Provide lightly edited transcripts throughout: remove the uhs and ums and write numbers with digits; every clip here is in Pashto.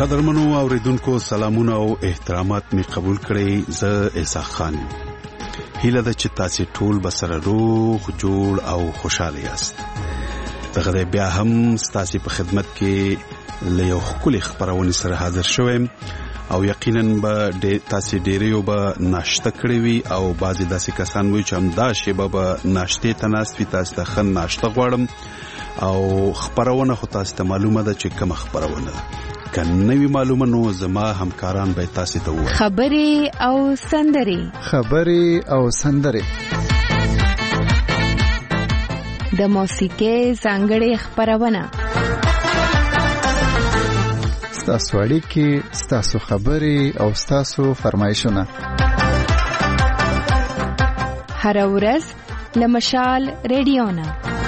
قدرمنو اوریدونکو سلامونه او احترامات می قبول کړئ. زه اسحاق خان هیله ده چې تاسو ټول بسره روغ جوړ او خوشاله یاست. دغه بیا هم تاسو په خدمت کې له یو خولي خبرونه سره حاضر شوم او یقینا به تاسو ډیرې به ناشته کړې وي او بعضی داسې کسان وي چې هم دا شی به ناشته تناسوي. تاسو ته خن ناشته غواړم او خبرونه خو تاسو ته معلومه ده چې کوم خبرونه ده. کنه وی معلومه نو زما همکاران به تاسو ته وایي خبري او سندري د موسیقي څنګه خبرونه ستاسو اړیکې ستاسو خبري او ستاسو فرمایشونه هر ورځ لمشال ریډیونا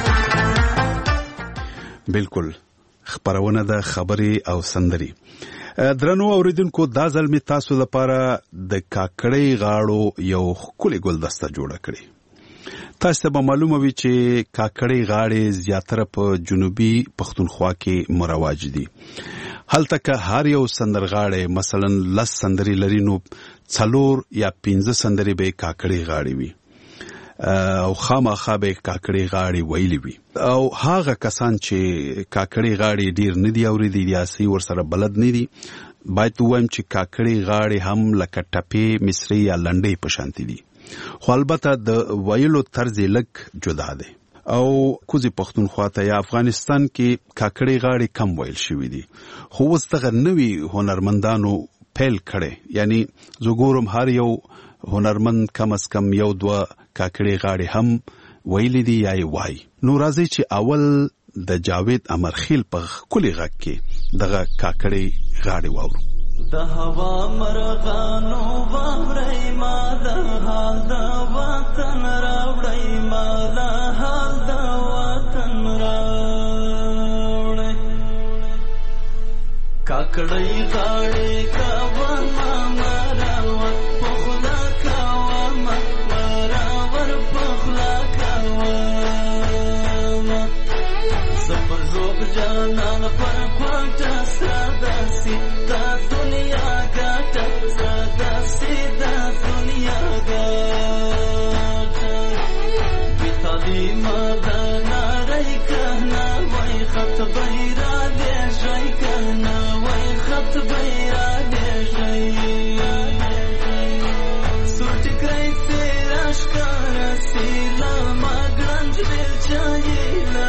بالکل خبرونه د خبري او سندري. درنو اوریدونکو دا ځل می تاسو لپاره د کاکړۍ غاړو یو خولي ګلدسته جوړه کړې. تاسو ته معلومه وي چې کاکړۍ غاړې زیاتره په جنوبي پښتونخوا کې مرواج دي. هلته که هر یو سندرغاړی مثلا 10 سندري لري نو 4 یا 15 سندري به کاکړۍ غاړې وي او خامخا به کاکړۍ غاړې ویلې وي. او هغه کسان چې کاکړۍ غاړې ډیر نه دی اوریدي یا سي ور سره بلد نه دي باید وایم چې کاکړۍ غاړې هم لکه ټپې مصري یا لنډې په شانتي دي خو البته د ویلو طرز لږ جدا دی. او کوزي پښتونخوا ته یا افغانستان کې کاکړۍ غاړې کم ویل شوې دي خو اوس دغه نوي هنرمندانو پیل کړي. یعنی زګورم هر یو هنرمند کم از کم یو دوا کاکړۍ غاړې هم ویلې دي یا وای. نو راځي چې اول د جاوید امرخیل په کلی غږ کې دغه کاکړۍ غاړې واورو. د هوا مرغانو واوري ما د حال د وطن راوړی ما د حال د وطن راوړی کاکړۍ غاړې کاوه ما مراور پخلا کاوه ما مراور پخلا کاوه زپر روب جانان پر کوټه ساداسي تا دنیا ګټه ساداسي دا دنیا ګټه بیتالي مدانا رای کهنا وای خط بیرا دې شي کهنا وای خط بیرا دې شي سوټ کړی سراش کار سیلا ما ګرنج دل چایلا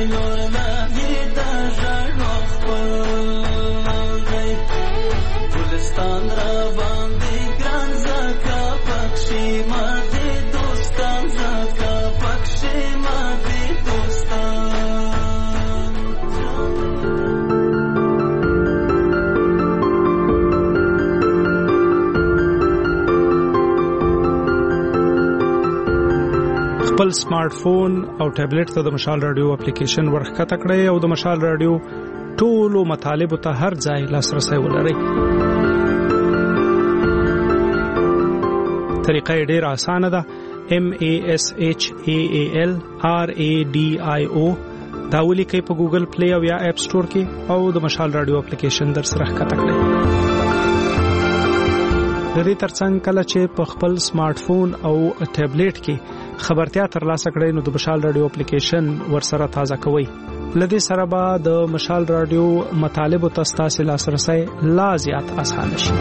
خپل سمارټ فون او ټابلیټ ته د مشال رادیو اپلیکیشن ورخکته کړئ او د مشال رادیو ټولو مطالبه ته هر ځای لاسرسي ولرئ. طریقه ډېره اسانه ده. MASHAALRADIO دا ولیکئ په ګوګل پلی او یا اپ سٹور کې او د مشال رادیو اپلیکیشن در سره ښکته کړئ. د دې ترڅنګ کله چې په خپل سمارټ فون او ټابلیټ کې خبرتیا ترلاسه کړئ نو د مشال رادیو اپلیکیشن ورسره تازه کوئ. لدې سره به د مشال رادیو مطالب او تاسو لاسرسي لا زیات اسانه شي.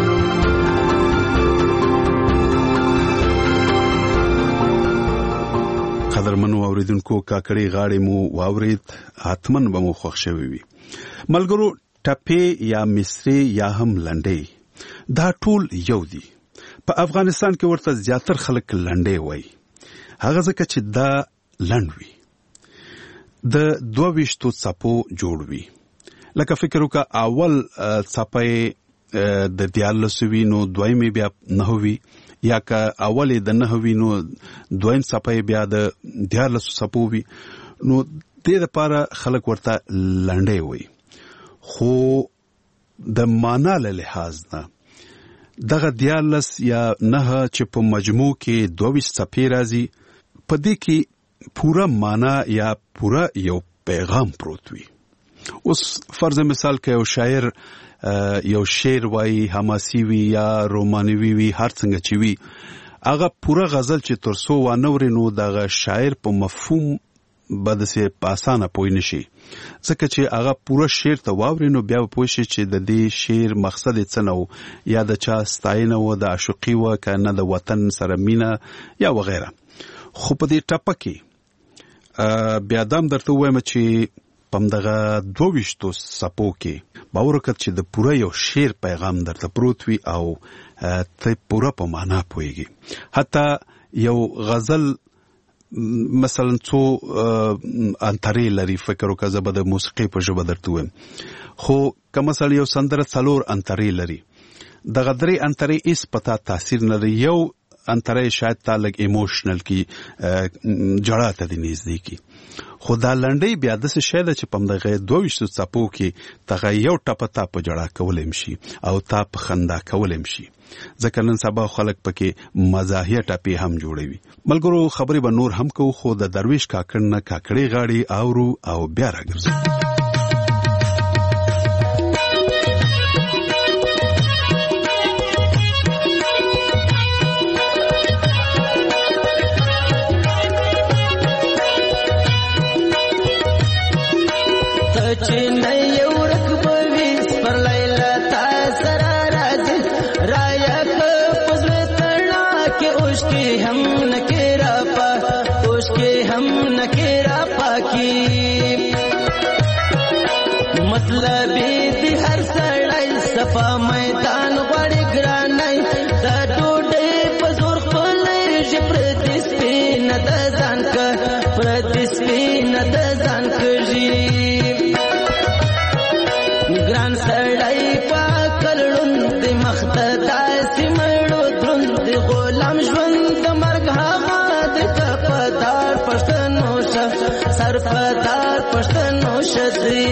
قدرمنو اوریدونکو کاکړي غاړې مو واورید حتمن به مو خوښ شوي وي. ملګرو ټپې یا مصري یا هم لنډې دا ټول یو دي. په افغانستان کې ورته زیاتر خلک لنډې وایي. هغه ځکه چې دا لنډ وي د 22 څپو جوړ وي. لکه فکر وکړه اول څپې د 14 وي نو دویمې بیا 9 وي یا که اولې د 9 وي نو دویم څپې بیا د 14 څپو وي. نو دې لپاره خلک ورته لنډې وایي. خو د معنا له لحاظ نه دغه 14 یا 9 چې په مجموع کې 22 څپې راځي په دې کې پورا معنا یا پورا یو پیغام پروت وي. اوس فرض مثال کې یو شاعر یو شعر وایي حماسي وي یا رومانوي وي هر څنګه چې وي هغه پورا غزل چې ترسو وانوري نو دغه شاعر په مفهوم بدسه پاسانه پوي نشي ځکه چې هغه پورا شعر ته واوري نو بیا پوه شي چې د دې شعر مقصد څه نو یا د چا ستاینه و د عاشقي و کنه د وطن سره مینا یا وغیرہ. خو په دې ټپه کې بیا دام درته وایم چې پمدغه 22 څپو کې باور وکړه چې د پوره یو شعر پیغام درته پروت وي او ته پوره په معنا پوهیږي. حتی یو غزل مثلا څو انترې لري فکر وکړه زه به د موسیقي په ژبه درته وایم خو که مثلا یو سندره 4 انترې لري دغه 3 انترې هیڅ پتا تاثیر نه لري. یو انترې شاید تعلق ایموشنل کی جړه ته دي نږدې کی خو دا لنډې بیا د څه شی د چې پمدغه 22 څپو کې تغه یو ټپه تا په جړه کولم شي او تا په خندا کولم شي ځکه نن سبا خلک پکې مزاحیه ټپې هم جوړوي. ملګرو خبرې به نور هم کو خو د درویش کاکړ نه کاکړي غاړي اورو او بیا راګرځو. میدان غړي ګرانای د ډوډۍ په زور خپل ژبر د سپین د ځان کا پر د سپین د ځان کړي ګران سړی پاکلون د مختدا سیمړو دروند غلام ژوند د مرګ هغه د کپدار پښتنو سرپدار پښتنو شدي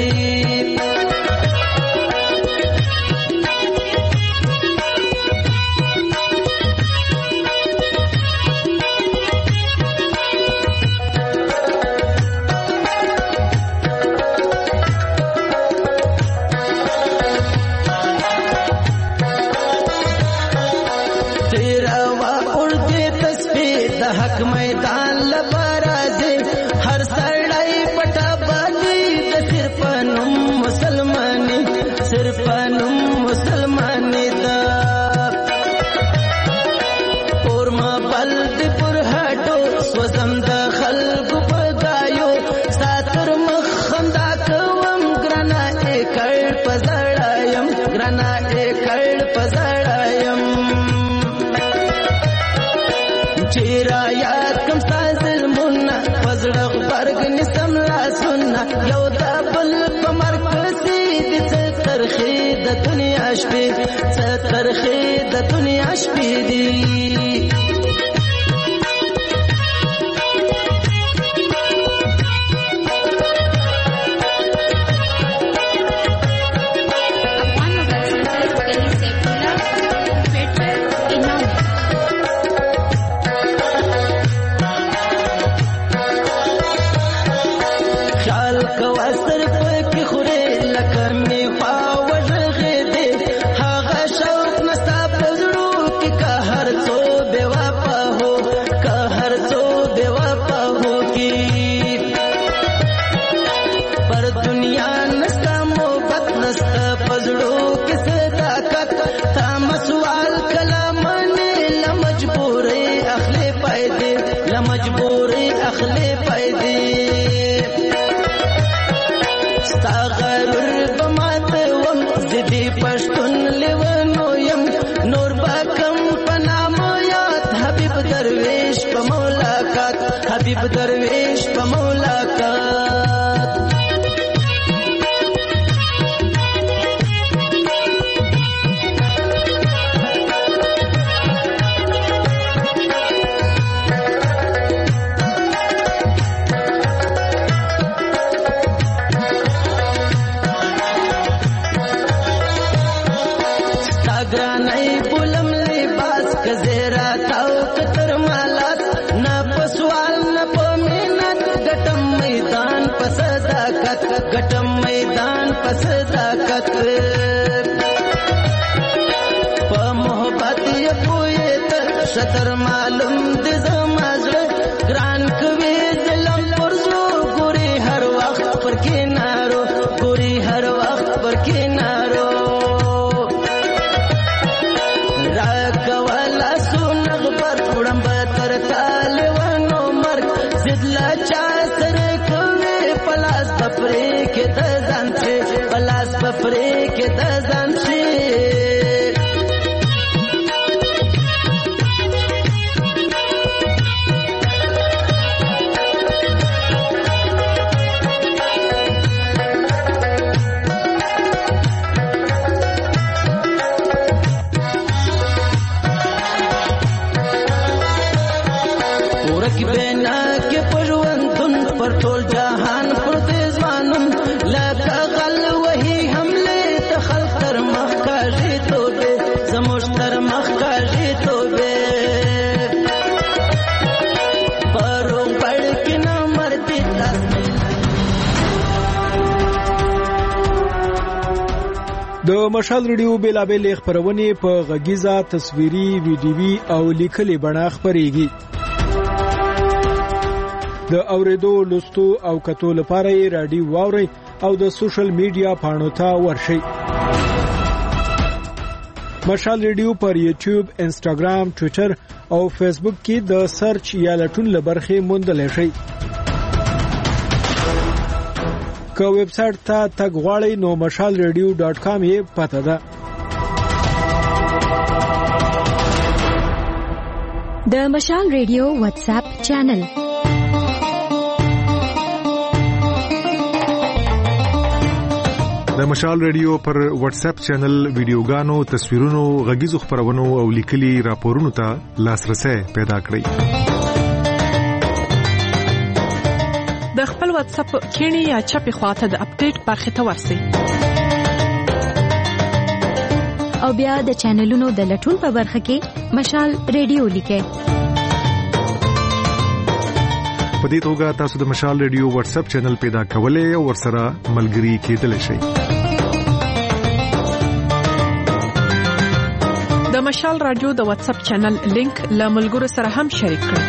میدان لبرازي هر سړی پټه باندې د صرف نوم مسلمان نه یو د بل په مرکز دي څه ترخې د دنیا شپې څه ترخې د دنیا شپې دي حبیب درویش په ملاقات تاګرانای بولم لباس کزیرا تاو کتر مالات نا پسوال نا پمینت گټم میدان پسداکت گټم میدان پسداکت په محبت یې پوهې تر شتر معلوم دې زمازړه ګران کوي ظلم پرزو ګوري هر وخت پر کینارو ګوري هر وخت پر کینارو پلاس بفرې کې د ځان شي ورک بینا کې پروندون پر ټول جهان پر دې ځوانم لکه غل وهي حمله ته خلق تر مخ کاږي توبه زموږ تر مخ کاږي توبه پرو پړ کې نه مرتي تاسو د مشال ریډیو بیلابل خبرونه په غږیزه تصویري ویډیوي او لیکلي بڼه خبريږي د اوریدو لوستو او کتو لپاره رادیو واوري او د سوشل میډیا پاڼو ته ورشي مشال ریډیو پر یوټیوب انسټاګرام ټوئیټر او فیسبوک کې د سرچ یا لټون لبرخه موندل شي که ویب سټ ته تګ غواړئ نو mashalradio.com یې پته ده د مشال ریډیو واتس اپ چینل د مشال ریډیو پر واتس اپ چینل ویډیوګانو تصویرونو غږیزو خبرونو او لیکلي راپورونو ته لاسرسي پیدا کړئ د خپل واتس اپ کینی یا چپی خواته د اپډیټ برخه ته ورسئ او بیا د چینلونو د لټون په برخه کې مشال ریډیو لیکئ په دې توګه تاسو د مشال ریډیو واتس اپ چینل پیدا کولای او ورسره ملګري کېدلی شئ د مشال رادیو د واتس اپ چینل لینک له ملګرو سره هم شریک کړئ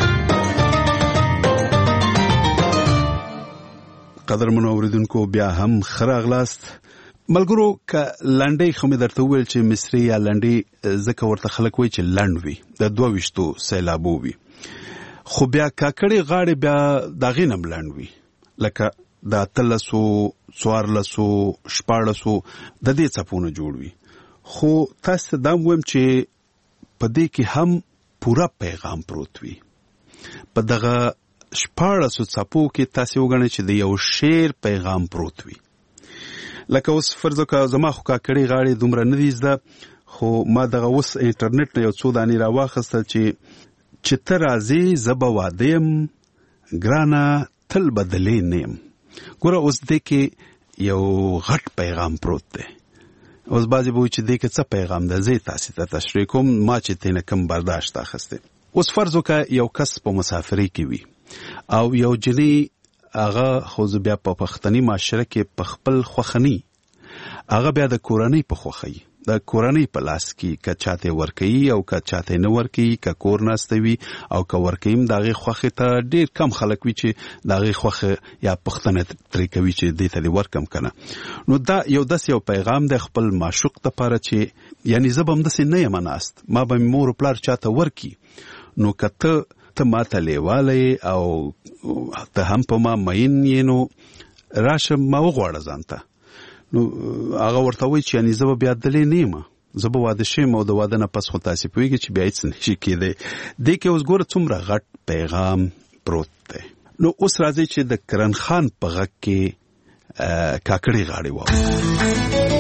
قدرمنو اوریدونکو بیا هم خراغلاست ملګرو ک لنډي خو مې درته ویل چې مصری یا لنډي زکه ورته خلک وایي چې لنډ وي د 22 سیلابو وي خو بیا کاکړي غاړي بیا داغې نم لنډ وي لکه د 300 1400 1400 د دې څپونه جوړ وي خو تاسو دا ویم چې په دې کې هم پورا پیغام پروت وي په دغه 14 څپو کې تاسو وګڼئ چې د یو شعر پیغام پروت وي. لکه اوس فرض وکړه زما خو کاکړي غاړې دومره نه دي زده، خو ما دغه اوس انټرنیټ نه یو څو دانې راواخیستل چې ته راځې زه به واده یم ګرانه تل بدلې نه یم. ګوره اوس دې کې یو غټ پیغام پروت دی. اوس بعضې به وایي چې دې کې څه پیغام ده، زه تاسې ته تشریح کوم ما چې ترې نه کوم برداشت اخیستی. اوس فرض وکړه یو کس په مسافرۍ کې وي او یو جنۍ هغه خو زه بیا په پښتني معاشره کې په خپل خوښني هغه بیا د کورنۍ په خوښۍ د کورنۍ په لاس کې که چاته ورکوي او که چاته نه ورکوي، که کور ناسته وي او که ورکوي هم د هغې خوښې ته ډېر کم خلک وي چې د هغې خوښه یا پوښتنه ترې کوي چې دې ته دې ورکم که نه. نو دا یو داسې یو پیغام دی خپل معشوق دپاره چې یعنې زه به همداسې نه یم ناست، ما به مې مور و پلار چاته ورکي، نو که ته ما ته لیوالی او ته هم په ما مین یې نو راشه ما وغواړه ځان ته. نو هغه ورته وایي چې یعنې زه به بیا دلې نه یم، زه به واده شم او د واده نه پس خو تاسې پوهېږي چې بیا هېڅ نشي کېدی. دې کې اوس ګوره څومره غټ پیغام پروت دی. نو اوس راځئ چې د کرن خان په غږ کې کاکړي غاړې واورو.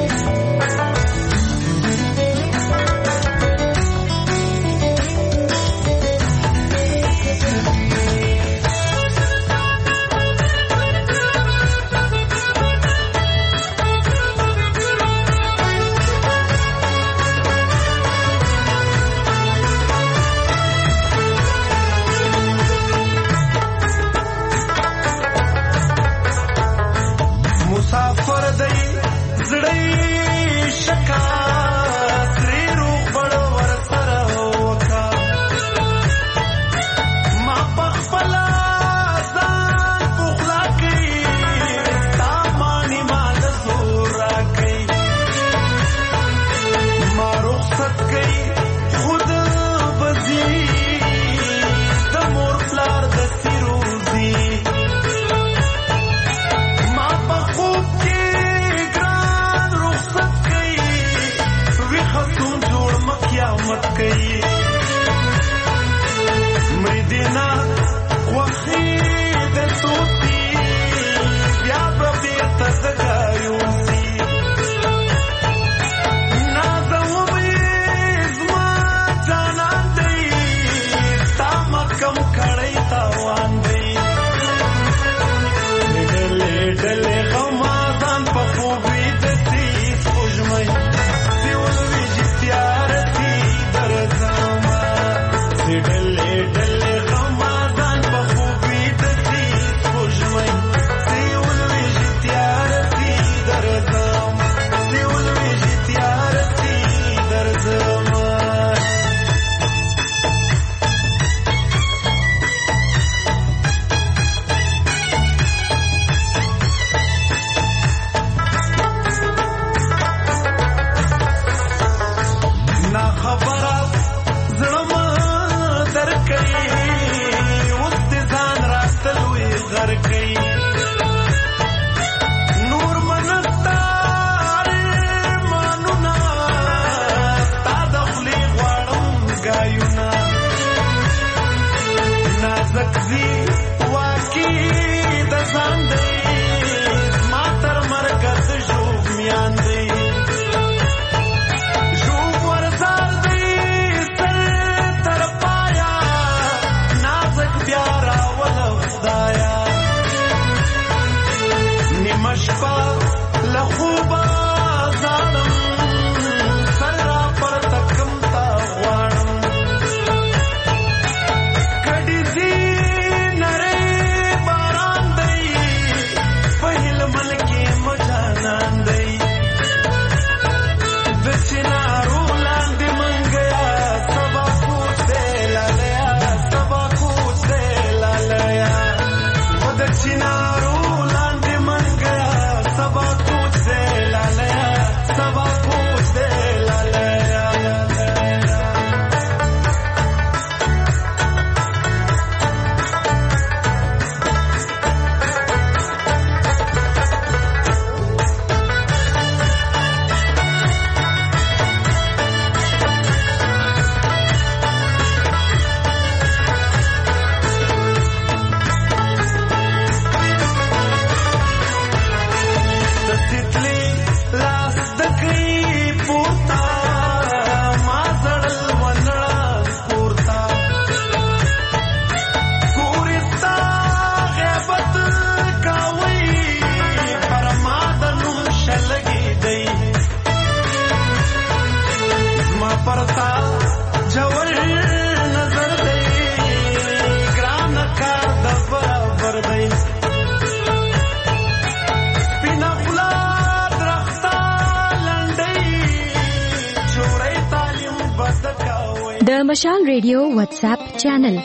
د مشال ریډیو واتس اپ چینل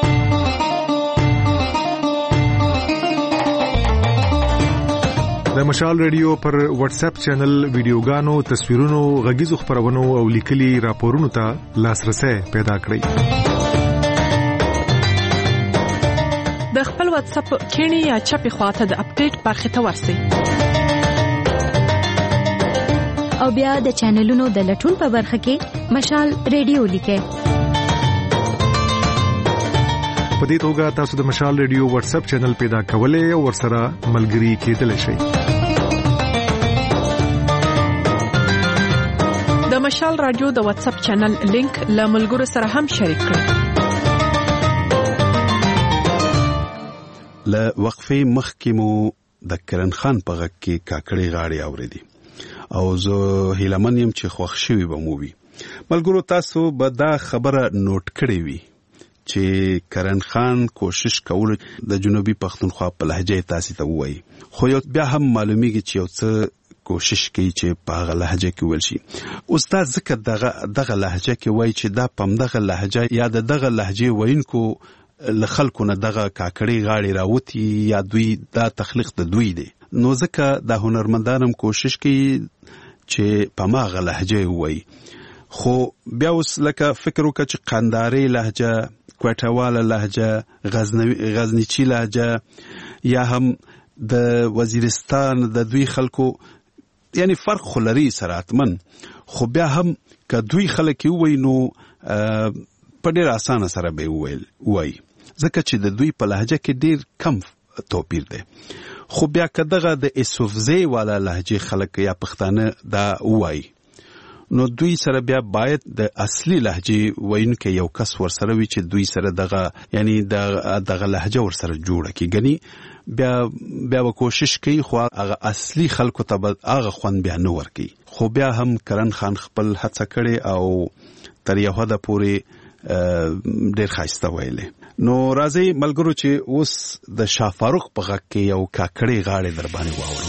د مشال ریډیو پر واتس اپ چینل ویډیوګانو تصویرونو غږیزو خبرونو او لیکلي راپورونو ته لاسرسي پیدا کړئ د خپل واتس اپ کینی یا چپی خواته د اپډیټ برخه ته ورسئ او بیا د چینلونو د لټون په برخه کې مشال ریډیو لیکئ په دې توګه تاسو د مشال ریډیو واتس اپ چینل پیدا کولای او ورسره ملګري کېدلی شئ د مشال رادیو د واتس اپ چینل لینک له ملګرو سره هم شریک کړئ له وقفې مخکې مو د کرن خان په غږ کې کاکړې غاړې اورېدې او زه هیلمن یم چې خوښ شوي به مو وي ملګرو تاسو به دا خبره نوٹ کړې وي چې کرن خان کوشش کول د جنوبي پښتونخوا په لهجه تاسو ته وایي خو یو بیا هم معلومیږي چې یو څه کوشش کوي چې په هغه لهجه کې ویل شي استاد ځکه دغه لهجه کې وایي چې دا پم دغه لهجه یا دغه لهجه وینکو لخلکو نه دغه کاکړې غاړي راوتی یا دوی دا تخلیق د دوی دی نو ځکه د هنرمندانم کوشش کوي چې په ماغه لهجه وایي خو بیا اوس لکه فکر وکړه چې قنداري لهجه کوټواله لهجه غزنیچی لهجه یا هم د وزیرستان د دوی خلکو یعنی فرق خلری سراتمن خو بیا هم که دوی خلک وي نو په ډیر اسانه سره به وای ځکه چې د دوی په لهجه کې ډیر کم توپیر دی خو بیا کداغه د اسوفزی والا لهجه خلک یا پښتانه دا وای نو دوی سره بیا باید د اصلي لهجه وینکه یو کس ورسره وي چې دوی سره دغه یعنی دغه لهجه ورسره جوړه کی غني بیا کوشش کوي خو هغه اصلي خلکو ته هغه خوان بیا نه ورکی خو بیا هم کرن خان خپل هڅه کړي او تر یو حد پورې ډیر خاصه ویلې نو راځي ملګرو چې اوس د شاه فاروق په غږ کې یو کاکړې غاړې در باندې واورو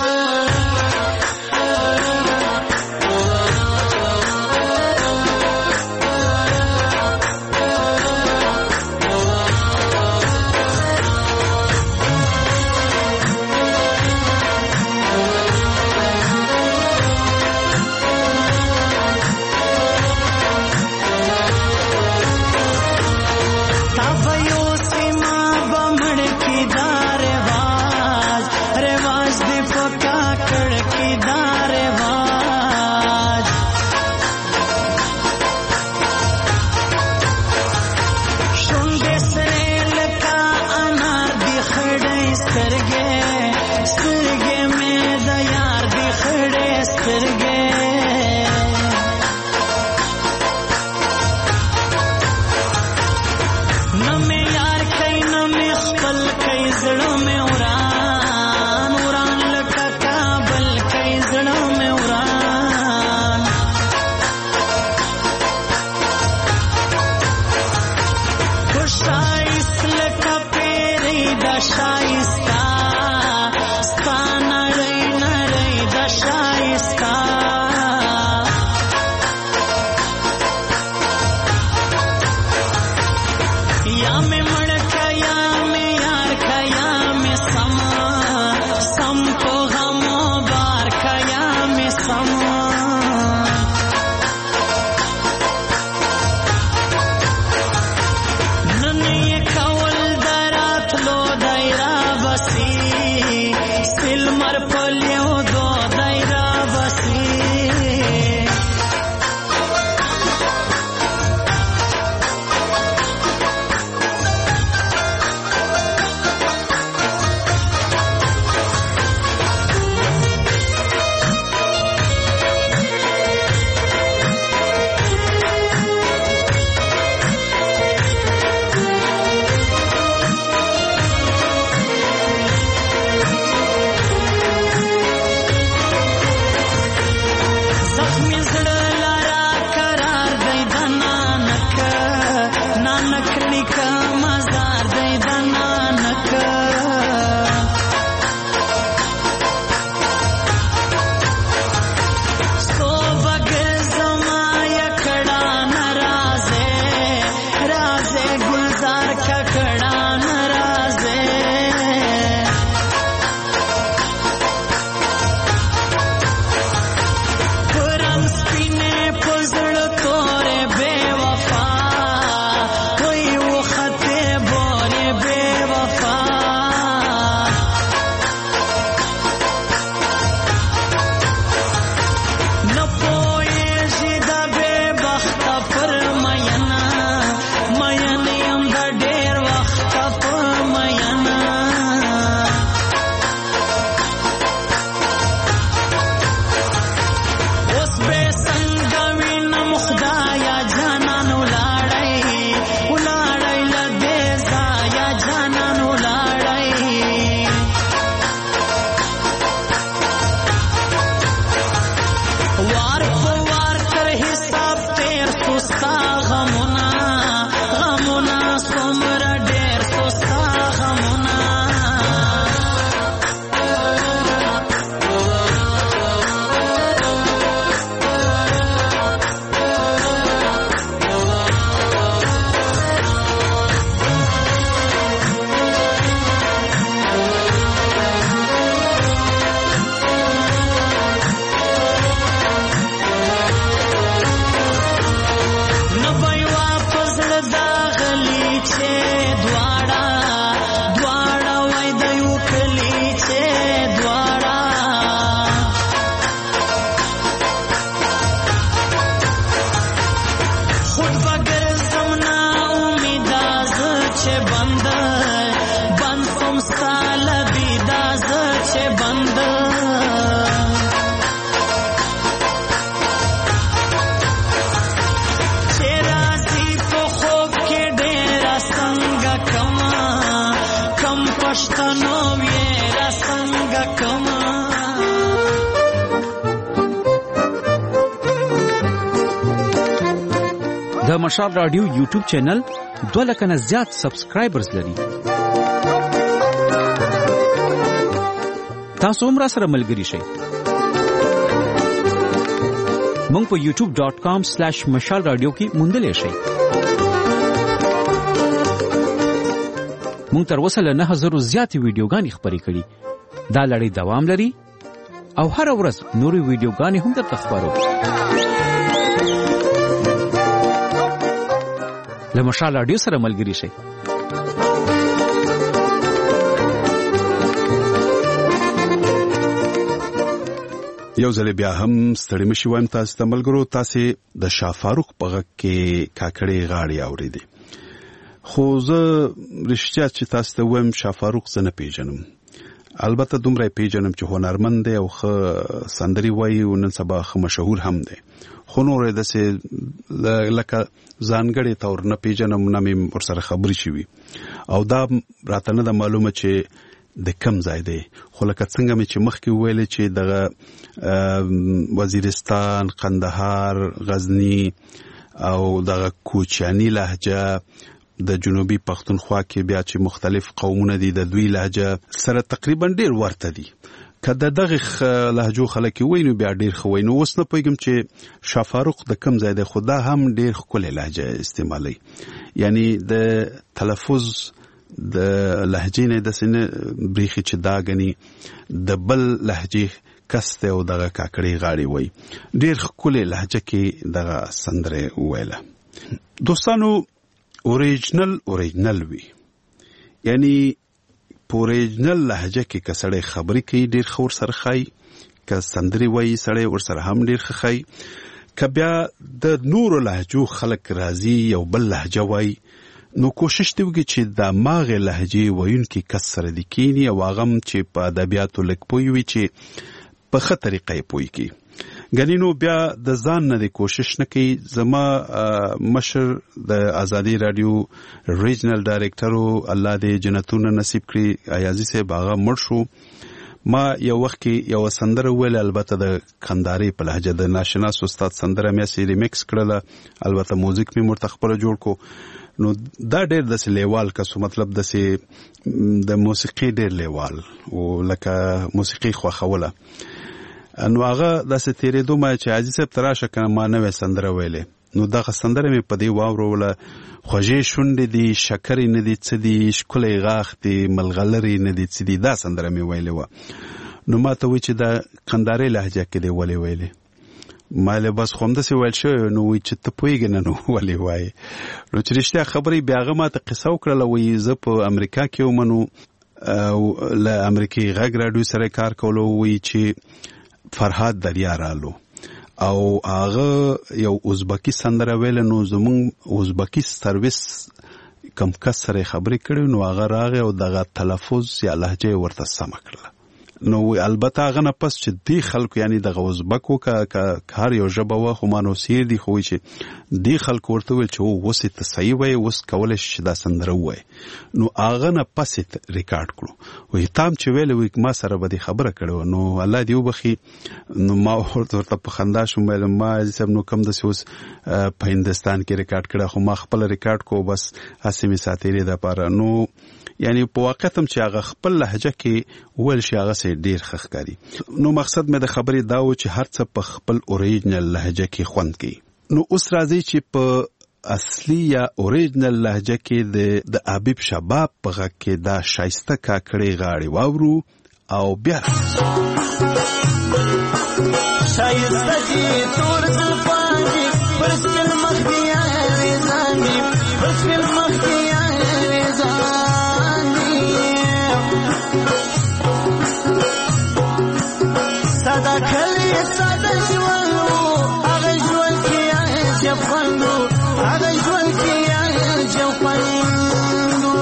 د مشال رادیو یوټیوب چینل 2 لک نه زیات سبسکرایبرز لري. تاسو هم را سره ملګري شئ. مونږ په youtube.com/مشال رادیو کې موندلې شئ. مونږ تر اوسه له 9000 زیاتې ویډیوګانې خپرې کړي. دا لړۍ دوام لري او هر ورځ نورې ویډیوګانې هم درته خپرو. له مشال رادیو سره ملګري شئ. یو ځل بیا هم ستړي مشي وایم تاسو ته ملګرو، تاسو د شاه فاروق په غږ کې کاکړې غاړې اورېدې. خو زه رښتیا چې تاسو ته وایم شاه فاروق زه نه پیژنم. البته دومره پیژنم چې هنرمند دی او ښه سندري وایي او نن سبا ښه مشهور هم دی. خو نور داسې لکه ځانګړی طور نه پیژنم، نه مې ورسره خبرې شوي او دا راته نه ده معلومه چې د کم ځای دی. خو لکه څنګه مې چې مخکې وویلې چې دغه وزیرستان، قندهار، غزني او دغه کوچیاني لهجه د جنوبي پښتونخوا کې بیا چې مختلف قومونه دي د دوی لهجه سره تقریبا ډیر ورته دي. که د دغه لهجو خلک وي نو بیا ډیر خو وي. نو اوس نه پوهېږم چې شاه فاروق د کم ځای دی، خو دا هم ډیر ښکلې لهجه استعمالوي. یعنی د تلفظ د لهجې نه داسې نه بریښي چې دا ګني د بل لهجې کس دی او دغه کاکړې غاړې وایي. ډیر ښکلې لهجه کې دغه سندره وویله. دوستانو اوریجنل وي، یعنی په اوریجنل لهجه کې که سړی خبرې کوي ډیر ښه ورسره ښایي، که سندرې وایي سړی ورسره هم ډیر ښه ښایي. که بیا د نورو لهجو خلک راځي یو بل لهجه وایي نو کوشش دی وکړي چې د ماغه لهجې وایونکي کس سره د کینی او هغه چې په ادبیاتو لږ پوه وي چې په ښه طریقه یې پوه کړي. ګنې نو بیا د ځان نه د کوشش نه کوي. زما مشر د آزادي رادیو ریجنل ډایرکټر الله دې جنتونه نصیب کړي ایازي صاحب، هغه مړ شو. ما یو وخت کې یو سندره ویل، البته د کندهاري په لهجه د ناشناس استاد سندره مې سي ریمیکس کړله، البته موزیک مې مرته خپل جوړ کو. نو دا ډېر داسې لیوال کسو، مطلب داسې د موسیقي ډېر لیوال او لکه موسیقي خوښوله. نو هغه داسې تېرېدو ما چې عزیز صاحب ته راشه که ما نوې سندره ویلې. نو دغه سندره مې په دې واوروله، خوږې شونډې دي، شکرې نه دي څه دي، ښکلی غاښ دي، ملغلرې نه دي څه دي، دا سندره مې ویلې وه. نو ما ته وایي چې دا کندهارۍ لهجه کې دی ولې ویلې؟ ما له بس خو همداسې ویل شوی. نو وایي چې ته پوهېږې نه نو ولې وایې؟ نو چې رښتیا خبرې بیا هغه ما ته قصه وکړله. وایي زه په امریکا کې وم، نو له امریکې غږ راډیو سره کار کولو. وایي چې فرهاد دریا رالو او هغه یو ازبکی سندره ویله. نو زمونږ ازبکی سرویس کم کس سره خبرې کړې، نو هغه راغی او دغه تلفظ یا لهجه ورته سمه کړله. نو البته هغه نه پس چې دی خلکو یعنی دغه ازبکو که هر یو ژبه وه خو مانوسیر دي، خو چې دی خلکو ورته ویل چې اوس یې ته صحیح وایې، اوس کولی شي چې دا سندره ووایې. نو هغه نه پس یې ریکارډ کړو. وایي تام چې ویلې وایي ما سره به دې خبره کړې وه. نو الله دې وبخي. نو ما ورته په خندا شوم، ویل ما عزیز صاحب نو کوم داسې اوس په هندوستان کې ریکارډ کړه، خو ما خپله ریکارډ کو بس هسې مې ساتېرې دپاره. نو یعنی په واقعیت هم چې هغه خپل لهجه کې ویل شي هغه سې ډیر ښه ښکاري. نو مقصد مې د خبرې دا و چې هر څه په خپل اوریجنل لهجه کې خوند کوي. نو اوس راځي چې په اصلي یا اوریجنل لهجه کې د حبیب شباب په غږ کې دا شایسته کاکړې غاړې واورو او بیا شایسته چې تور زلفانې پر سپین مخ دې یارې زانې، پر سپین مخ دې یارې زانې، ساده کلی ساده ژوند و هغه ژوند کې عجب خوند و، هغه ژوند کې عجب خوند و.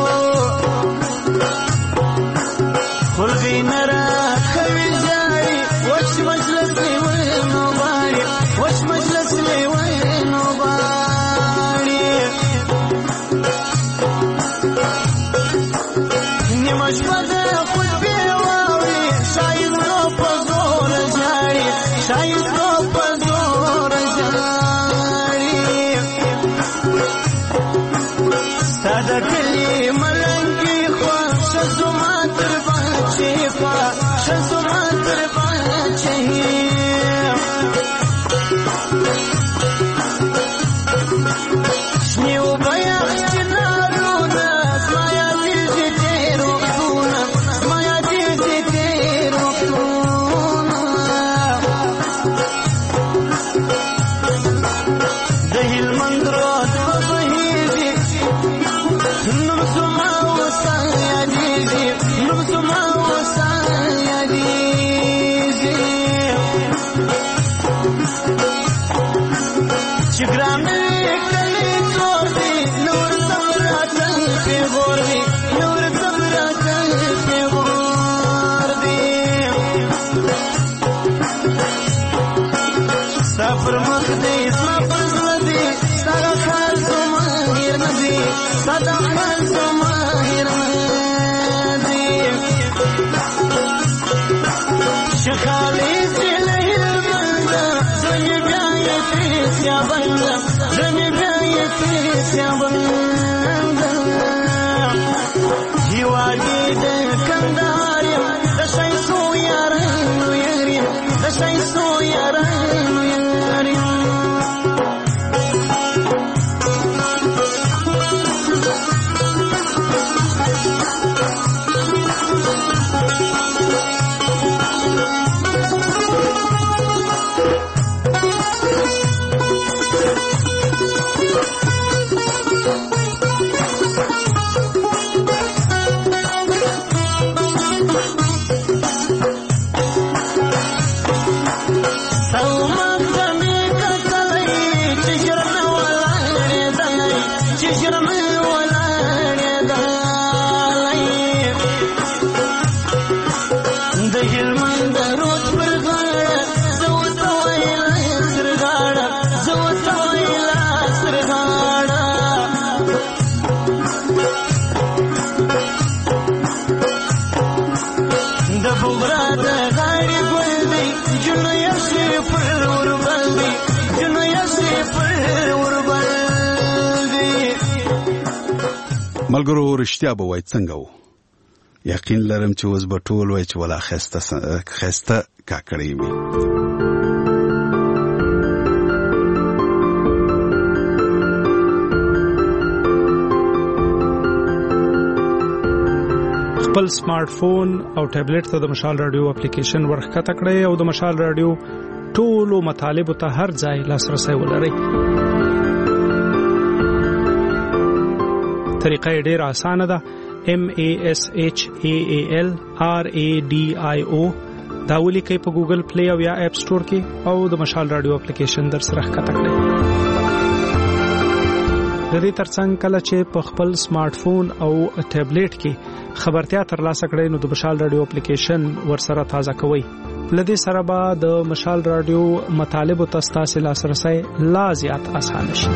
خلقې نه راکوي جاري، وچ مجلس لیونو باړې، وچ مجلس لیونو باړې، نیمه شپه د خطبې واوري، ښایست نو په زور ژاړي، ښایست نو پر مخ دې زما پر زړه دې ستا خیال زما هېر نه دي ستا دا خیال زما هېر نه دي شخالې چې له هلمنده زړه مې بیا یې ترې سیابنده زړه مې بیا یې ترې سیابنده هېواد یې د کندهار یم د ښایستو یارانو یار یم د ښایستو یارانو یار یم ملګرو رښتیا به وای څنګه وو یقین لرم چې اوس به ټول وای چې ولا خسته کاکړې وي خپل سمارټ فون او ټابلیټ ته د مشال رادیو اپلیکیشن ورخکته کړئ او د مشال رادیو ټولو مطالبو ته هر ځای لاسرسي ولرئ طریقه ډېر اسانه ده MASHAALRADIO دا ولیکئ په ګوګل پلی او یا اپ سٹور کې او د مشال رادیو اپلیکیشن در سره ښکته کړئ د دې ترڅنګ کله چې په خپل سمارټ فون او ټابلیټ کې خبرتیا ترلاسه کړئ نو د مشال رادیو اپلیکیشن ورسره تازه کوئ لدې سره به د مشال رادیو مطالبو ته ستاسو لاسرسي لا زیات اسانه شي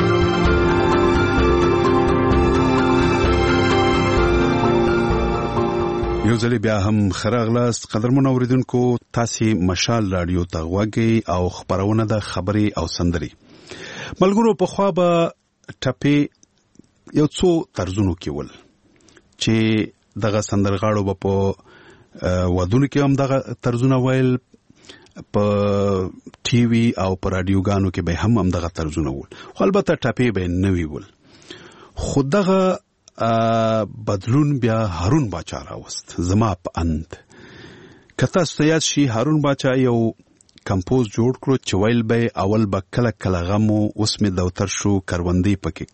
یو ځل بیا هم خراغلاس قدرمن اوریدونکو تاسو مشال رادیو ته غوږی او خبرونه د خبري او سندري ملګرو په خوا به ټپي یو څو طرزونو کې ول چې دغه سندرغاړو په ودونو کې هم دغه طرزونه ویل په ټي وي او په رادیوګانو کې به هم دغه طرزونه ول خو البته ټپي به نه وی ول خدغه بدلون بیا هارون باچا راوست زما په اند کته سیاست شي هارون باچا یو کمپوز جوړ کړو چې ویل به اول به کله کله غمو اوس می دوتر شو کروندې پکې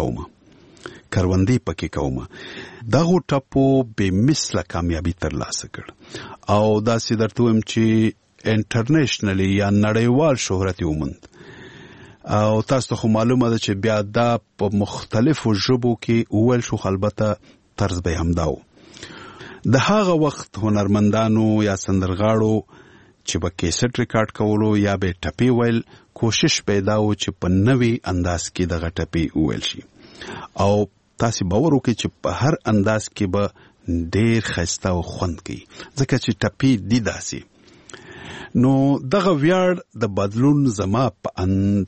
کومه دغه ټاپو به مثله کامیابی ترلاسه کړ او دا سي درته هم چې انټرنیشنلی یا نړیوال شهرت وموند او تاسو خو معلومه ده چې بیا دا په مختلفو ژبو کې اول شو البته طرز به هم داو د هغه وخت هنرمندانو یا سندرغاړو چې په کیسټ ریکارډ کولو یا به ټپي ویل کوشش پیدا و چې په نوې انداز کې دغه ټپي ویل شي او تاسو باور وکړئ چې په هر انداز کې به ډېر خسته او خوند کوي ځکه چې ټپي دی داسي نو دغه ویاړ د بدلون زما په اند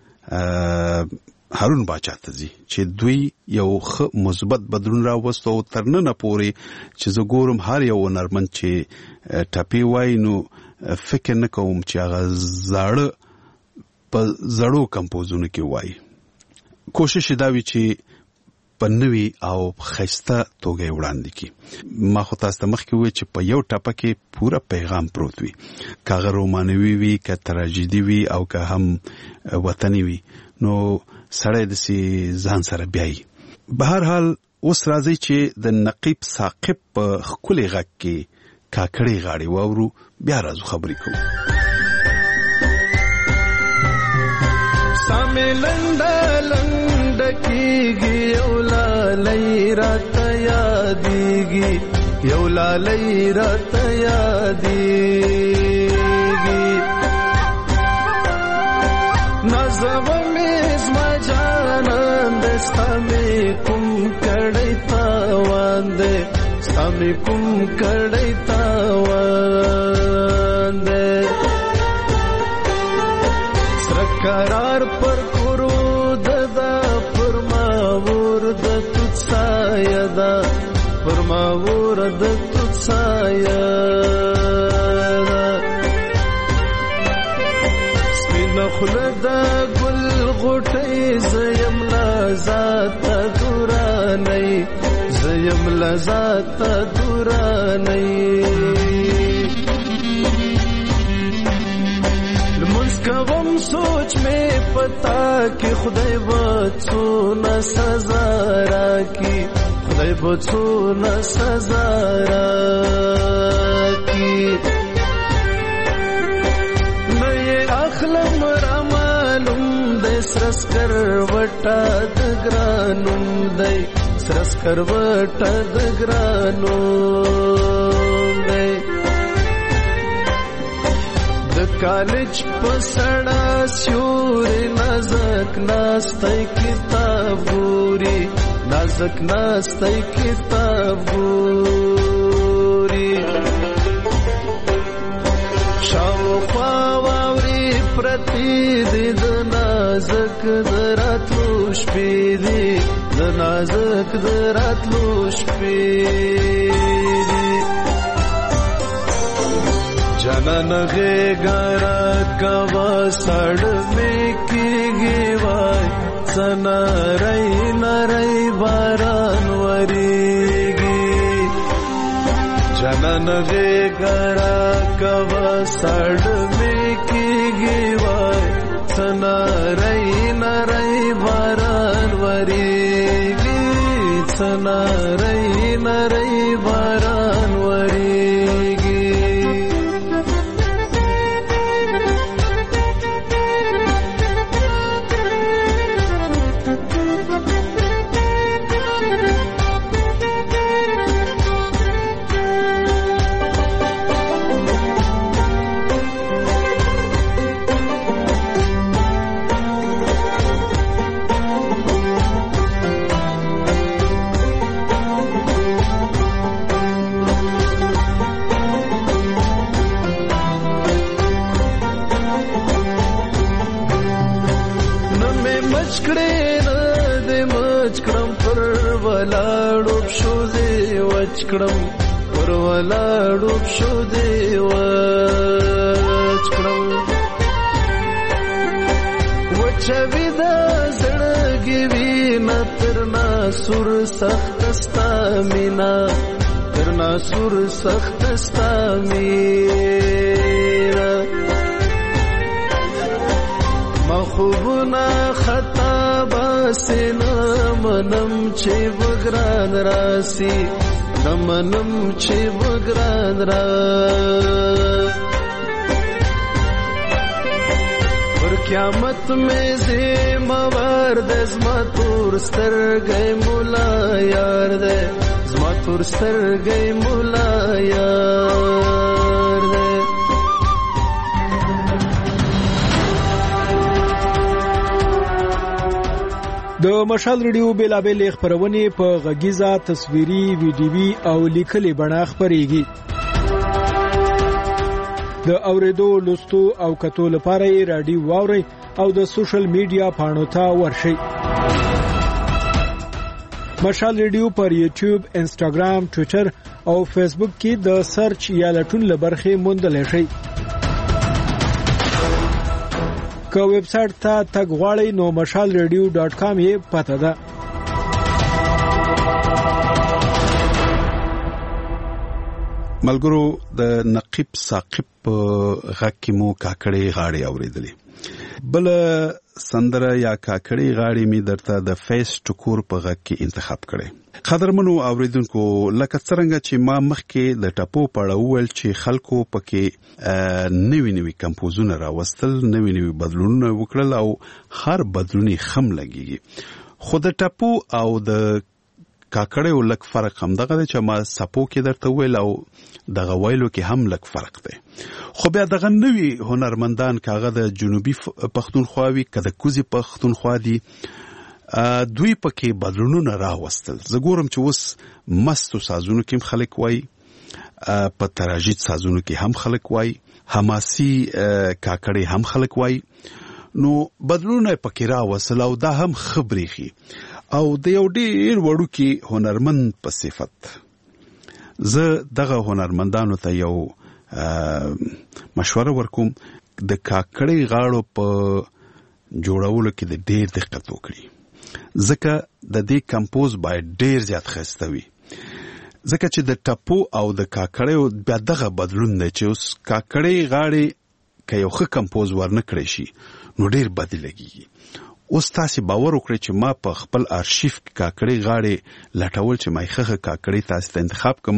هارون باچا ته ځي چې دوی یو ښه مثبت بدلون راوستو ترننه پوري چې زه ګورم هر یو هنرمند چې ټپي وای نو فکر نه کوم چې هغه زړه په زړو کمپوزونو کې وای کوشش دا وی چې په نوې او خسته توګه وړاندې کی ما خو تاسو ته مخکې وی چې په یو ټاپه کې پورا پیغام پروت وي کاغه رومانوي وي که تراژیدي وي او که هم وطني وي نو سړی د سي ځان سره بیاي به هر حال اوس راځي چې د نقیب ثاقب په خولي غږ کې کاکړي غاړي وورو بیا راځو خبرې کوو کیږي یو لالای رات یادېږي یو لالای رات یادېږي دې سمې کوم کړی تاوان دې سره قرار پر کورو ددا پر ما ورد تسایا دا پر ما ورد تسایا خلدا گل غټي زیم لذات دوراني زیم لذات دوراني لمسکوم سوچ میں پتا کہ خدای بچو نہ سزا راکی خدای بچو نہ سزا راکی اخلم رامالم دای سرسکر وټا د ګرانم دای سرسکر وټا د ګرانو دای د کالج پسړا سیور نازک ناستای کتاب ګوري نازک ناستای کتاب ګوري شاوخوا پرتی دی د نازک دراتلو شپې دی د نازک دراتلو شپې دی جنن غېګارا کوا سړ مې کېږي وای سنارای نارای باران وریږي جنن غېګارا کوا سړ مې کېږي وای سنارای نارای باران وریږي سنارای نارای باران وریږي وچکړم پر ولاړو شو دی وچکړم وچوي د زړګي وینا تر ناسور سخت ستا مینا تر ناسور سخت ستا مینا مخوبنا خطا باسنا منم چې بګران راسي نمنم چې بګران را پر قیامت میں زموار د زما تور سترګې مولا یار دې زما تور سترګې مولا یار دې د مشال ریډیو بیلابل خبرونه په غږیزه تصویري ویډیوي او لیکلي بڼه خبريږي د اوریدو لوستو او کتو لپاره رادیو واوري او د سوشل میډیا پاڼو ته ورشي مشال ریډیو پر یوټیوب انسټاګرام ټوئیټر او فیسبوک کې د سرچ یا لټون لبرخه موندل شي که ویب سټ ته تګ غواړئ نو mashalradio.com یې پته ده ملګرو د نقیب ثاقب غږ مو کاکړې غاړې اوریدلې بل سندره یا کاکړې غاړې می درته د فیس ټکور په غږ کې انتخاب کړې قدرمنو اوریدونکو لکه څنګه چې ما مخکې د ټاپو پړه وویل چې خلکو پکې نوي کمپوزونه راوستل نوي بدلونونه وکړل او هر بدلونی خم لګيږي خو د ټاپو او د کاکړې ولک فرق هم دغه چې ما سپو کې درته ویل او دغه ویلو کې هم لک فرق دی خو بیا دغه نوي هنرمندان کاغه د جنوبي پښتونخوا وی کده کوزي پښتونخوا دي دوی پکې بدلونونه راوستل. زه ګورم چې اوس مستو سازونو کې خلک وای، په تراجید سازونو کې هم خلک وای، حماسي کاکړې هم خلک وای. نو بدلونونه پکې راوستل او دا هم خبريخي او د یو ډېر وړوکی هنرمند په صفت زه دغه هنرمندانو ته یو مشوره ورکوم، د کاکړې غاړو په جوړولو کې د ډېر دقت وکړي، ځکه د دې کمپوز باید ډېر زیات ښایسته وي، ځکه چې د ټپو او د کاکړې بیا دغه بدلون دی چې اوس کاکړې غاړې که یو ښه کمپوز ورنه کړی شي نو ډېر بدې لګېږي. اوس تاسې باور وکړئ چې ما په خپل آرشیف کې کاکړې غاړې لټول چې ما یې ښه کاکړې تاسې ته انتخاب کړم.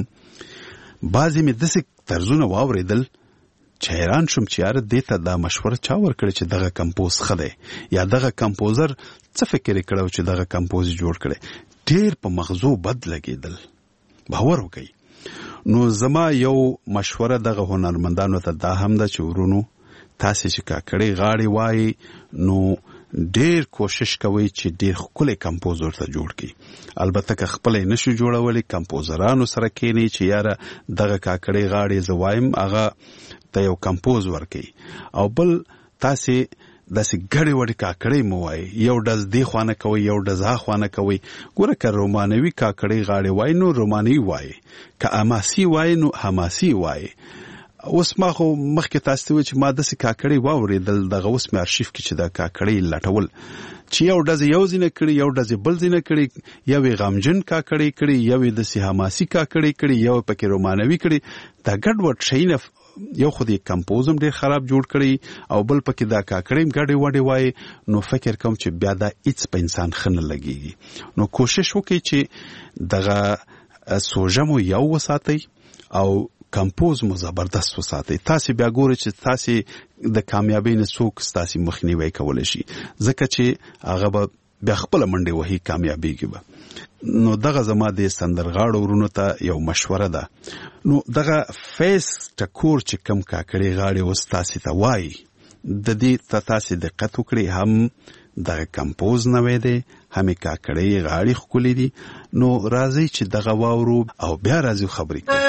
بعضې مې داسې طرزونه واورېدل چې حیران شوم چې یاره دې ته دا مشوره چا ورکړې چې دغه کمپوز ښه دی، یا دغه کمپوزر څه فکر یې کړی چې دغه کمپوز یې جوړ کړی. ډېر په مغزو بد لګېدل، باور وکړئ. نو زما یو مشوره دغه هنرمندانو ته دا هم ده چې ورونو تاسې چې کاکړې غاړې وایي نو ډېر کوشش کوئ چې ډېر ښکلی کمپوز ورته جوړ کړي. البته که خپله یې نشو جوړولی کمپوزرانو سره کښېنئ چې یاره دغه کاکړې غاړې زه وایم هغه ته یو کمپوز ورکوي، او بل تاسې داسې ګډې وډې کاکړې مو وایي، یو ډز دې خوا نه کوئ یو ډز ها خوا نه کوئ. ګوره که رومانوي کاکړې غاړې وایي نو رومانوي وایي، که حماسي وایي نو حماسي وایي. اوس ما خو مخکې تاسو ته وایي چې ما داسې کاکړې واورېدل دغه اوس مې آرشیف کې چې دا کاکړې لټول چې یو ډز یو ځینه کړي یو ډز بل ځینه کړي، یو یې غمجن کاکړې کړي، یو یې داسې حماسي کاکړې کړي، یو پکې رومانوي کړي. دا ګډوډ شیونه یو خو دې کمپوز هم ډېر خراب جوړ کړي او بل پکې دا کاکړې هم ګډې وډې وایي. نو فکر کوم چې بیا دا هیڅ په انسان ښه نه لګېږي. نو کوشش وکړئ چې دغه سوژه مو یو وساتئ او کمپوز مو زبردست وساتئ. تاسې بیا ګورئ چې تاسې د کامیابۍ نه څوک ستاسې مخنیوی کولی شي، ځکه چې هغه به بیا خپله منډې وهي کامیابېږي به. نو دغه زما د سندرغاړو ورونو ته یو مشوره ده. نو دغه فیس ټکور چې کم کاکړې غاړې اوس تاسې ته وایي د دې ته تاسې دقت وکړئ، هم دغه کمپوز نوی دی هم یې کاکړې غاړې ښکلې دي. نو راځئ چې دغه واورو او بیا راځو خبرې کوو.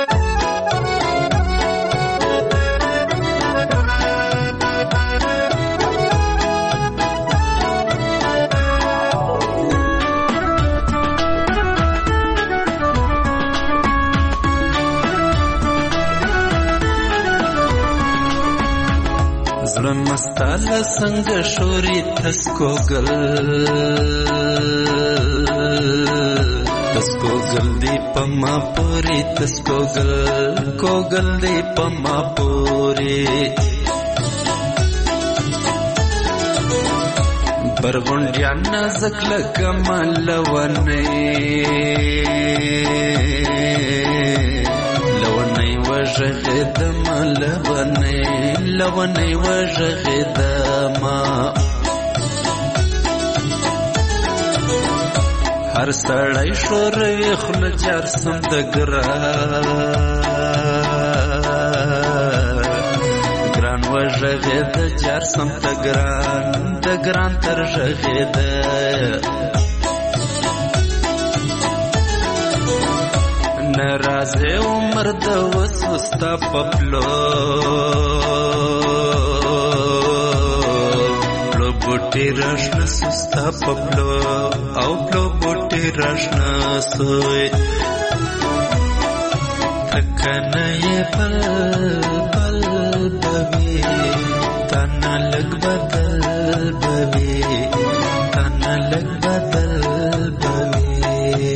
مستاله څنګه شوري تسکوګل دی پما پوری تسکوګل کوګل دی پما پوری برغونډیان نازک لکمل ونه وژغدم لونی وژغدم هر سړی شوروي خوله جار سم د ګران وژغد جار سم د ګران تر ژغد نرازه عمر د وسوستا پپلو پلو بوټي راشنه سستا پپلو او پلو بوټي راشنه سوی تکنه یې بل بل بوي تنه لګ بدل بوي تنه لګ بدل بوي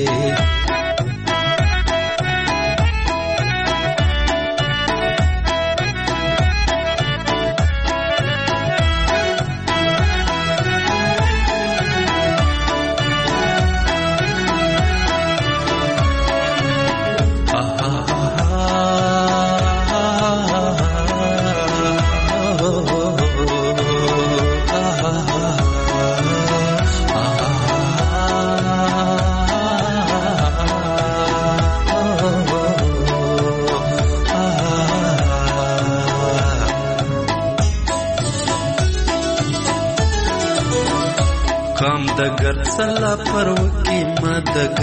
دگر سلا پروکی ما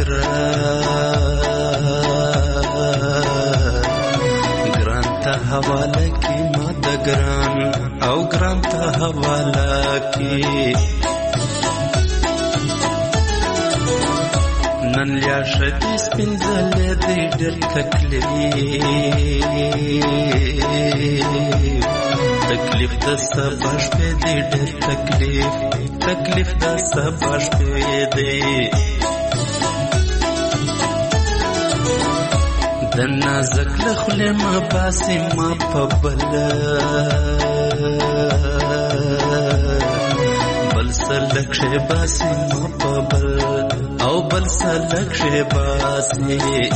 گران تا حواله کی ما دگران او گران تا حواله کی نن لیا شدی سپینزلی دی ډېر تکلیف د سبا شپې دی ډېر تکلیف د سبا شپې دی د نازک له خولې ما باسي ما په بل سلک شی باسي ما په بل او بل سلک شی باسي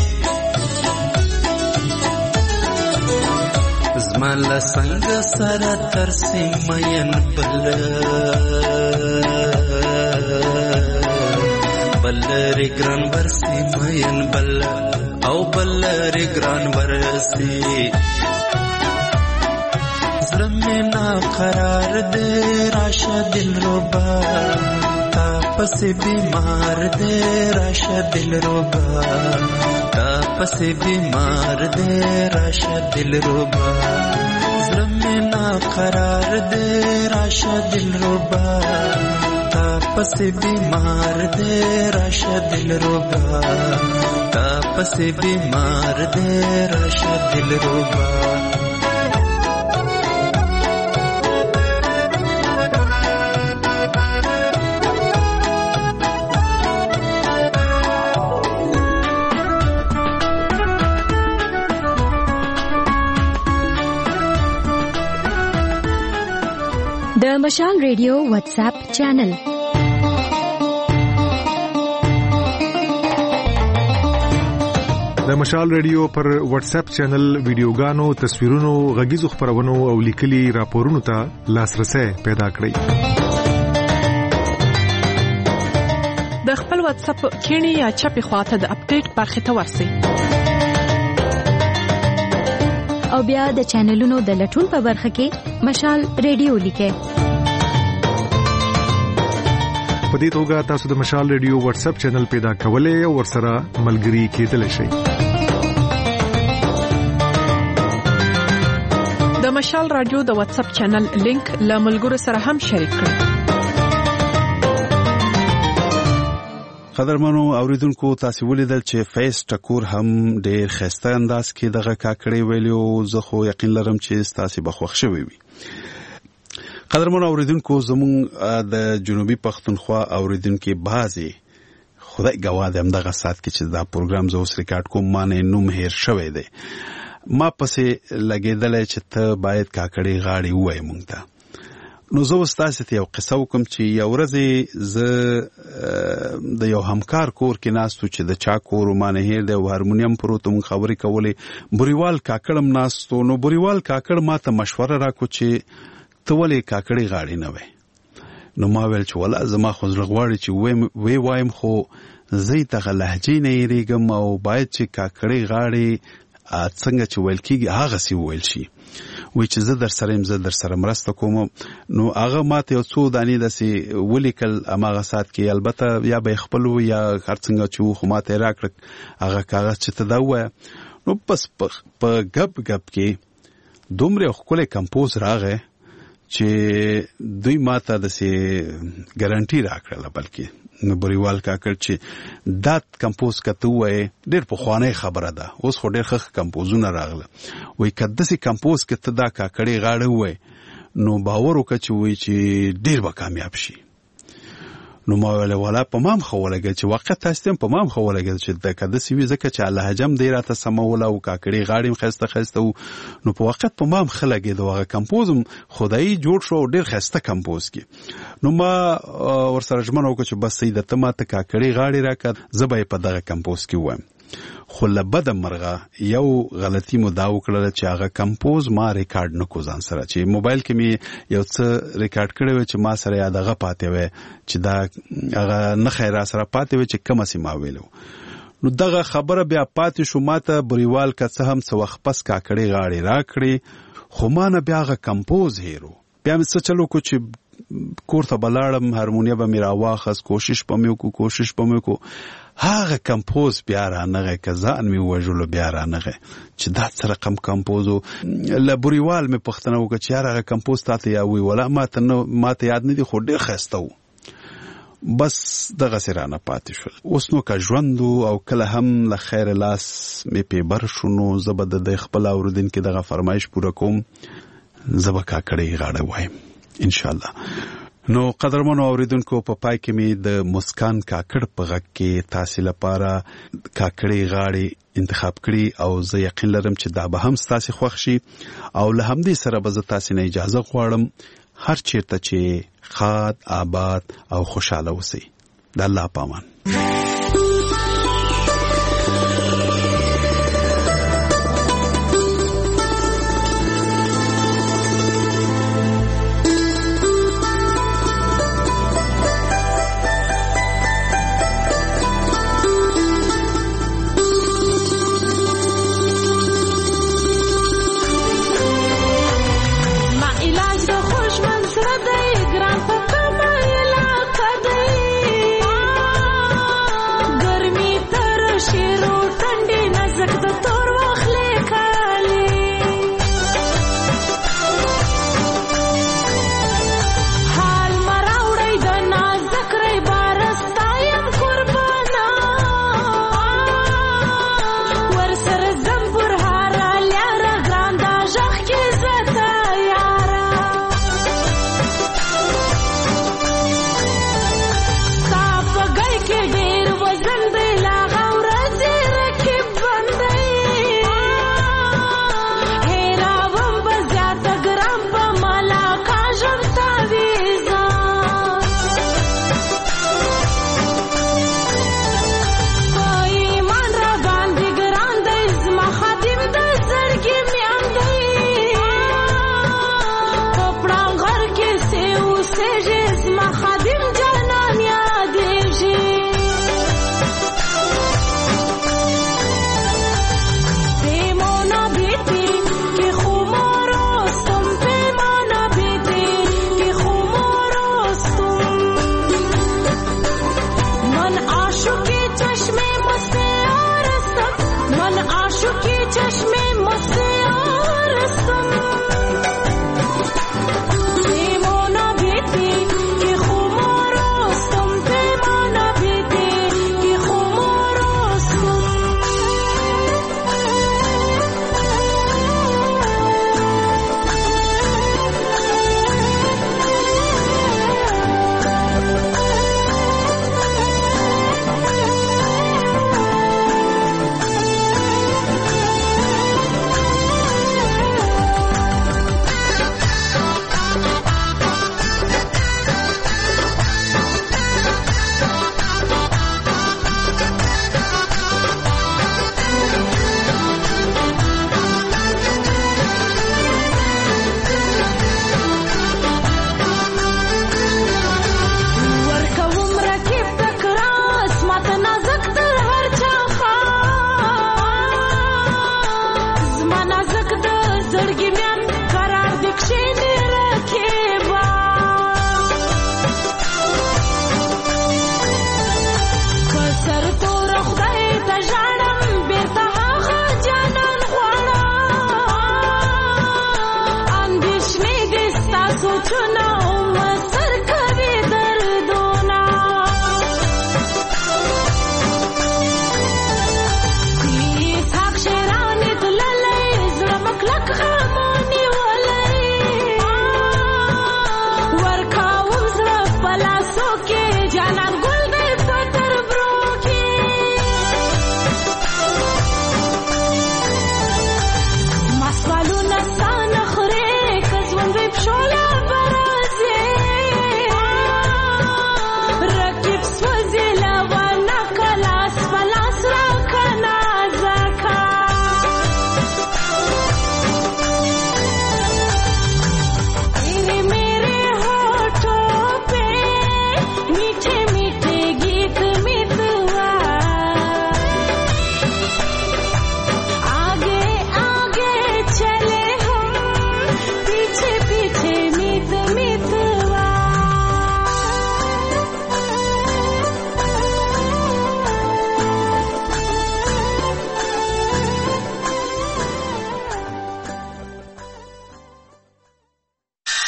زما له څنګه سره ترسي مین بل ری ګران ورسي مین بل او بل ری ګران ورسي زلمنا قرار دے راشه دلربا تا پس بیمار دے راشه دلربا تا پس بیمار دے راشه دلربا زلمنا قرار دے راشه دلربا تا پس بیمار دے راشه دلربا تا پس بیمار دے راشه دلربا د مشال ریډیو واتس اپ چینل د مشال ریډیو پر واتس اپ چینل ویډیوګانو تصویرونو غږیزو خبرونو او لیکلي راپورونو ته لاسرسي پیدا کړئ د خپل واتس اپ کینی یا چپی خواته د اپډیټ برخه ته ورسئ او بیا د چینلونو د لټون په برخه کې مشال ریډیو لیکئ په دې توګه تاسو د مشال ریډیو واتس اپ چینل پیدا کولای او ورسره ملګري کېدلی شئ د مشال رادیو د واتس اپ چینل لینک له ملګرو سره هم شریک کړئ قدرمنو اوریدونکو تاسو ولیدل چې فیس ټکور هم ډېر خسته انداز کې دغه کاکړې ویلو زه خو یقین لرم چې تاسو به خوښ شوي وي قدرمنو اوریدونکو زموږ د جنوبي پښتونخوا اوریدونکو بازي خدای ګواهه هم دغه سات کې چې دا پروګرام زه اوس ریکارډ کوم معنی نوم هیر شوی دی ما پسې لګیدل چې ته باید کاکړې غاړي وای مونږ ته نو زه تاسو ته یو قصه وکم چې یو ورځ زه د یو همکار کور کې ناستو چې د چا کور معنی هیر د هارمونیم پروت مون خبرې کولې بوريوال کاکړم ناستو نو بوريوال کاکړ ماته مشوره راکو چې ته ولې کاکړې غاړي نه وې نو ما ویل چې ولا زما خو زړغواړي چې وې وایم خو زه ته لهجې نه یریږم او باید چې کاکړې غاړي څنګه چې ویل کیږي هغه سی ویل شي وی چې زه در سره مرسته کوم نو هغه ماته یو څو دانی دسي ولیکل اماغه سات کې البته یا به خپل یا هر څنګه چې خو ماته راکړ هغه کاغذ چې ته دا وای نو پس په غب کې دومره خپل کمپوز راغې چې دوی ماته دسي ګارانټي راکړه بلکې نو بوريوال کاکړ چې دا کمپوز کته وای ډېر په خوانه خبره ده اوس خو ډېر ښه کمپوزونه راغله وای کده سي کمپوز کته دا کاکړې غاړه وای نو باور وکړ چې وای چې ډېر به کامیاب شي نو ما ویل ولا په مام خولګه چې وخت تاسو په مام خولګه چې د کده سی وی زکه چې الله حجم دی راته سموله او کاکړې غاړې خسته نو په وخت په مام خلګه دغه کمپوزم خدای جوړ شو ډیر خسته کمپوز کی نو ما ورسره ژمنه وکړه چې بس سید ته ماته کاکړې غاړې راکړه زبې په دغه کمپوز کې وایم خو لبد مرغه یو غلطی مو دا وکړه چې هغه کمپوز ما ریکارډ نکو ځان سره چې موبایل کې می یو څه ریکارډ کړو چې ما سره یادغه پاتې وې چې دا هغه نه خیر سره پاتې وې چې کومه سیمه ویلو نو دغه خبره بیا پاتې شو ماته بوريوال کڅ هم څو وخت پس کاکړې غاړي راکړي خو ما نه بیا هغه کمپوز هیرو بیا مې څه چلو کو چې کور ته بلاړم هارمونیا به مې راواخست کوشش به مې وکړو هغه کمپوز بیا رانغی که ځان مې ووژلو بیا رانغی چې دا څه رقم کمپوز و له بوریوال مې پوښتنه وکړه چې یار هغه کمپوز تا ته یا وی ولا ماته یاد نه دي خو ډېر ښایسته و بس دغسې رانه پاتې شول. اوس نو که ژوند او کله هم له خیر لاس مې پې بر شو نو زه به د خپل اورېدونکي دغه فرمایش پوره کوم زه به کاکړۍ غاړه وایم انشاءالله. نو قدرمنو اوریدونکو په پای کې می د مسکان کاکړ په غږ کې تاسو لپاره کاکړۍ غاړې انتخاب کړي او زه یقین لرم چې دا به هم تاسو خوښ شي او له همدې سره به زه تاسو نه اجازه غواړم هر چیرته چې خاد آباد او خوشاله اوسئ. د الله پامان. Tonight